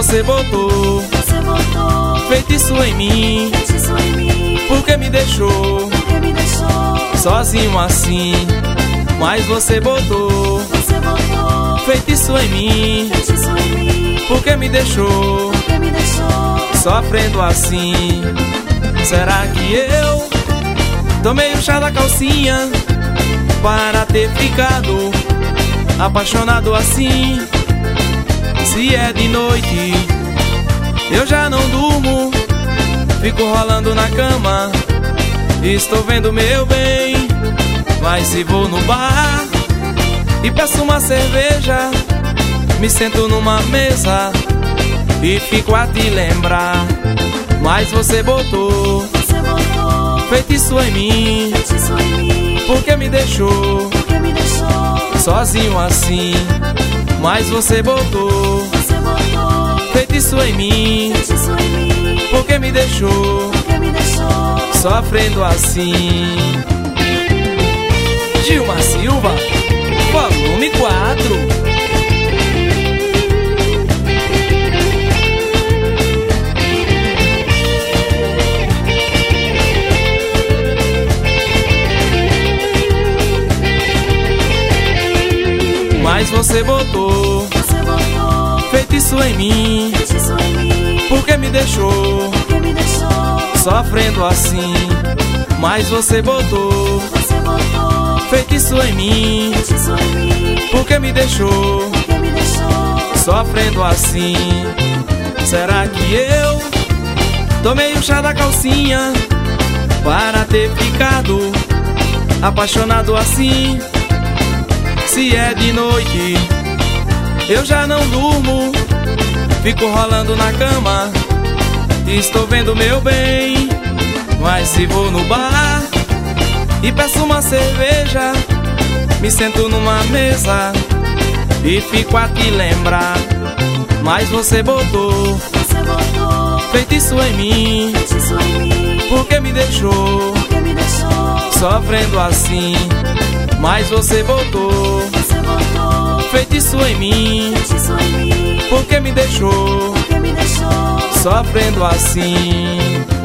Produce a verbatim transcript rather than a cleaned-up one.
você botou, você botou feitiço em mim, feitiço em mim. porque me deixou Porque me deixou sozinho assim. Mas você botou você botou feitiço em mim, feitiço em mim. porque me deixou Porque me deixou sofrendo assim. Será que eu tomei o chá da calcinha para ter ficado apaixonado assim? Se é de noite, eu já não durmo, fico rolando na cama, estou vendo meu bem. Mas se vou no bar e peço uma cerveja, me sento numa mesa e fico a te lembrar. Mas você botou você botou feitiço em mim, feitiço em mim. porque me deixou Porque me deixou sozinho assim. Mas você botou você botou feitiço em mim, feitiço em mim. porque me deixou Porque me deixou sofrendo assim. Gilmar Silva, volume quatro. Mas você botou você botou feitiço em mim, feitiço em mim. porque me deixou Porque me deixou sofrendo assim. Mas você botou você botou feitiço em mim, feitiço em mim. porque me deixou Porque me deixou sofrendo assim. Será que eu tomei o chá da calcinha para ter ficado apaixonado assim? Se é de noite, eu já não durmo, fico rolando na cama, estou vendo meu bem. Mas se vou no bar e peço uma cerveja, me sento numa mesa e fico a te lembrar. Mas você botou você botou feitiço em mim, feitiço em mim. porque me deixou Porque me deixou sofrendo assim. Mas você botou você botou feitiço em mim, feitiço em mim. porque me deixou Porque me deixou sofrendo assim.